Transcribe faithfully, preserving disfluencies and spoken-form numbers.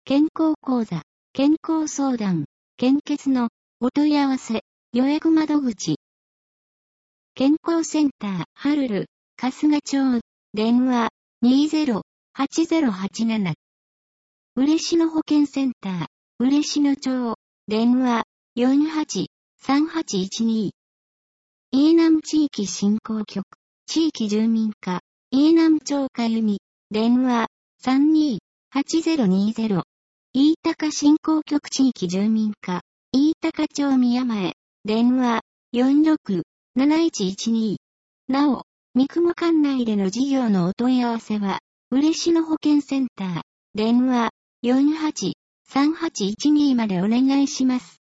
健康講座、健康相談、献血のお問い合わせ、予約窓口。健康センター、はるる、春日町、電話、にゼロ はちゼロはちなな。嬉野保健センター、嬉野町、電話、よんはち さんはちいちに。飯南地域振興局、地域住民課、飯南町かゆみ、電話、さんに はちゼロにゼロ。飯高振興局地域住民課、飯高町宮前、電話、よんろく なないちいちに。なお、三雲管内での事業のお問い合わせは、嬉野保健センター、電話、よんはち さんはちいちにまでお願いします。